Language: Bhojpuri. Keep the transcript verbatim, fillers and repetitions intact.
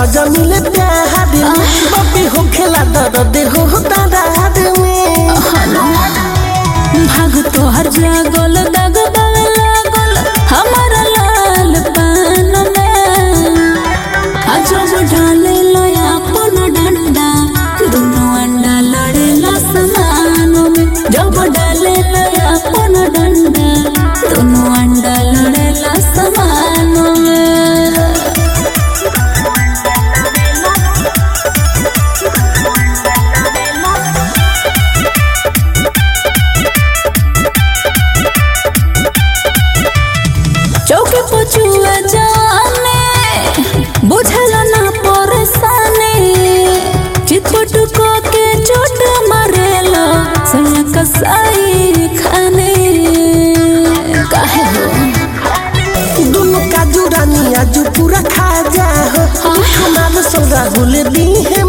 मजा मिले प्यार में बबी हो खेला दर्द हो दर्द में भाग तो हर जागल दाग दाग लागल हमारा लाल पान में अजब डाले लया अपन डंडा दोनों अंडा लड़े लसमान में जब डाले लया अपन डंडा दोनों अंडा लड़े लसमान में चौके पचुआ जाने बुझल ना परेशानी चितपट को के चोट मारेला सैया कसाई खाने काहे हो दोनों काजू रानी आज पूरा खा जा हो हमारे सौदा गुले दी है